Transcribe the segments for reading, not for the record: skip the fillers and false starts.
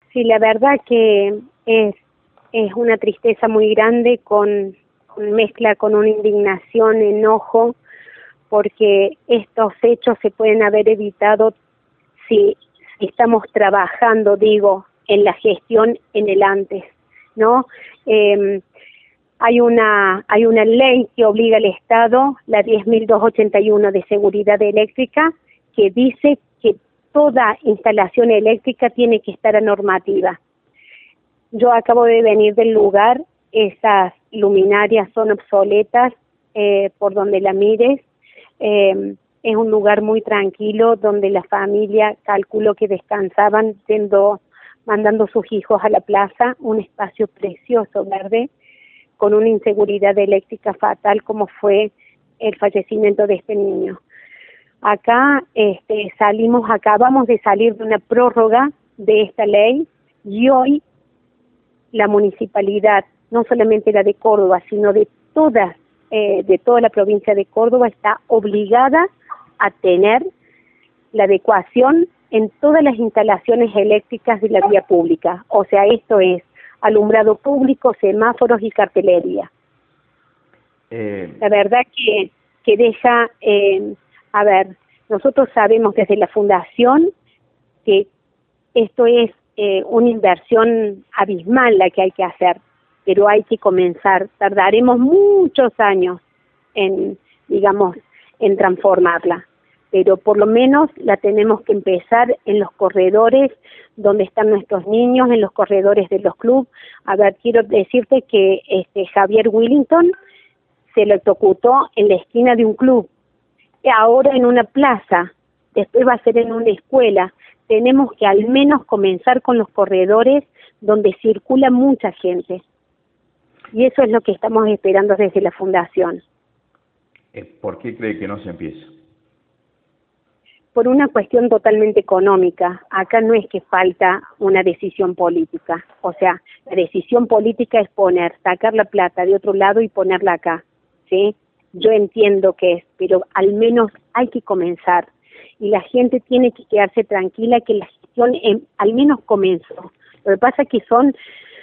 Sí, la verdad que es una tristeza muy grande con mezcla con una indignación, enojo, porque estos hechos se pueden haber evitado si estamos trabajando, digo, en la gestión en el antes, ¿no? Hay una ley que obliga al Estado, la 10.281 de seguridad eléctrica, que dice que toda instalación eléctrica tiene que estar a normativa. Yo acabo de venir del lugar, esas luminarias son obsoletas por donde la mires. Es un lugar muy tranquilo donde la familia, calculo que descansaban mandando sus hijos a la plaza, un espacio precioso, verde, con una inseguridad eléctrica fatal como fue el fallecimiento de este niño. Acá acabamos de salir de una prórroga de esta ley y hoy la municipalidad, no solamente la de Córdoba, sino de toda la provincia de Córdoba, está obligada a tener la adecuación en todas las instalaciones eléctricas de la vía pública. O sea, esto es alumbrado público, semáforos y cartelería. La verdad que deja, nosotros sabemos desde la fundación que esto es una inversión abismal la que hay que hacer, pero hay que comenzar. Tardaremos muchos años en transformarla, pero por lo menos la tenemos que empezar en los corredores donde están nuestros niños, en los corredores de los clubes. Quiero decirte que Javier Willington se electrocutó en la esquina de un club, ahora en una plaza, después va a ser en una escuela. Tenemos que al menos comenzar con los corredores donde circula mucha gente. Y eso es lo que estamos esperando desde la Fundación. ¿Por qué cree que no se empieza? Por una cuestión totalmente económica. Acá no es que falta una decisión política. O sea, la decisión política es sacar la plata de otro lado y ponerla acá, ¿sí? Yo entiendo que es, pero al menos hay que comenzar. Y la gente tiene que quedarse tranquila que la gestión al menos comenzó. Lo que pasa es que son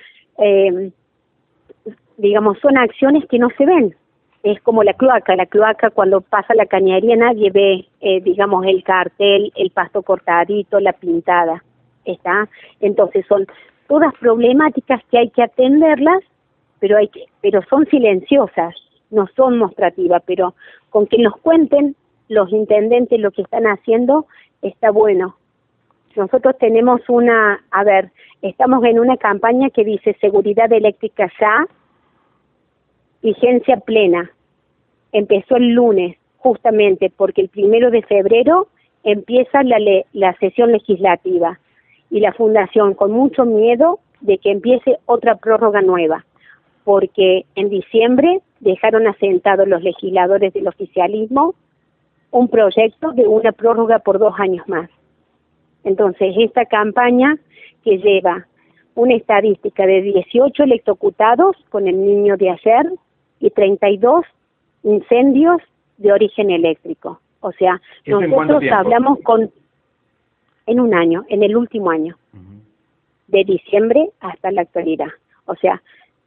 acciones que no se ven. Es como la cloaca cuando pasa la cañería nadie ve, el cartel, el pasto cortadito, la pintada, ¿está? Entonces son todas problemáticas que hay que atenderlas, pero son silenciosas, no son mostrativas, pero con que nos cuenten los intendentes lo que están haciendo, está bueno. Nosotros tenemos estamos en una campaña que dice seguridad eléctrica ya, vigencia plena. Empezó el lunes, justamente porque el 1 de febrero empieza la sesión legislativa y la Fundación con mucho miedo de que empiece otra prórroga nueva, porque en diciembre dejaron asentados los legisladores del oficialismo un proyecto de una prórroga por 2 años más. Entonces, esta campaña que lleva una estadística de 18 electrocutados con el niño de ayer y 32 incendios de origen eléctrico. O sea, nosotros hablamos en un año, en el último año, de diciembre hasta la actualidad. O sea,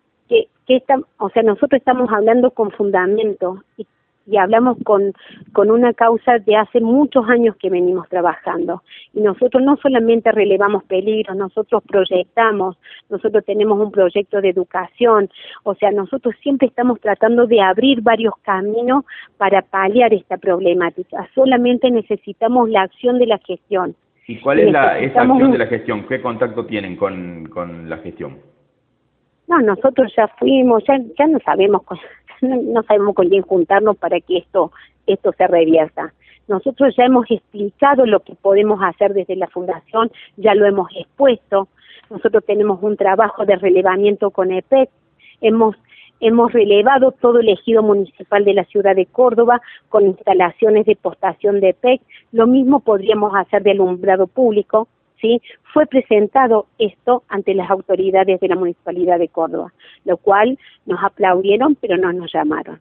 nosotros estamos hablando con fundamento y hablamos con una causa de hace muchos años que venimos trabajando. Y nosotros no solamente relevamos peligros, nosotros proyectamos, nosotros tenemos un proyecto de educación. O sea, nosotros siempre estamos tratando de abrir varios caminos para paliar esta problemática. Solamente necesitamos la acción de la gestión. ¿Y cuál es esa acción de la gestión? ¿Qué contacto tienen con la gestión? No, nosotros ya fuimos, ya no sabemos con quién juntarnos para que esto se revierta. Nosotros ya hemos explicado lo que podemos hacer desde la Fundación, ya lo hemos expuesto. Nosotros tenemos un trabajo de relevamiento con EPEC, hemos relevado todo el ejido municipal de la ciudad de Córdoba con instalaciones de postación de EPEC. Lo mismo podríamos hacer de alumbrado público, ¿sí? Fue presentado esto ante las autoridades de la Municipalidad de Córdoba, lo cual nos aplaudieron, pero no nos llamaron.